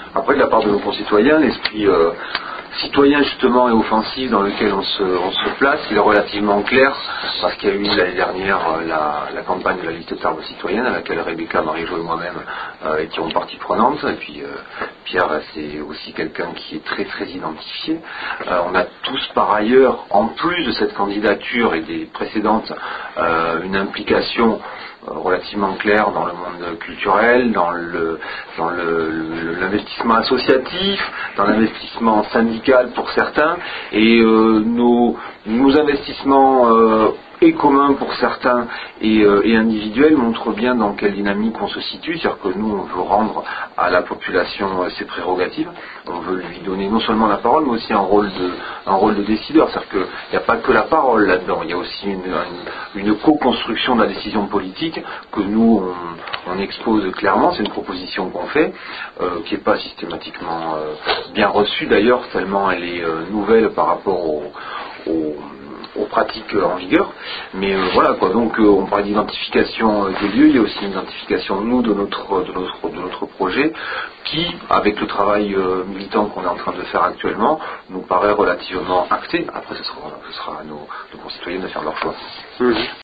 Après, de la part de nos concitoyens, l'esprit citoyen justement et offensif dans lequel on se place, il est relativement clair, parce qu'il y a eu l'année dernière la campagne de la liste d'arbres citoyennes à laquelle Rebecca, Marie-Jo et moi-même étions partie prenante, et puis Pierre, c'est aussi quelqu'un qui est très très identifié. On a tous par ailleurs, en plus de cette candidature et des précédentes, une implication relativement claire dans le monde culturel, dans l'investissement associatif, dans l'investissement syndical pour certains, et nos investissements et communs pour certains et individuels montrent bien dans quelle dynamique on se situe. C'est-à-dire que nous, on veut rendre à la population ses prérogatives, on veut lui donner non seulement la parole, mais aussi un rôle de décideur. C'est-à-dire qu'il n'y a pas que la parole là-dedans, il y a aussi une co-construction de la décision politique que nous, on expose clairement. C'est une proposition qu'on fait, qui n'est pas systématiquement bien reçue d'ailleurs, tellement elle est nouvelle par rapport aux pratiques en vigueur, mais voilà quoi. Donc on parle d'identification des lieux, il y a aussi une identification nous de notre projet qui, avec le travail militant qu'on est en train de faire actuellement, nous paraît relativement acté. Après ce sera à nos concitoyens de faire leur choix.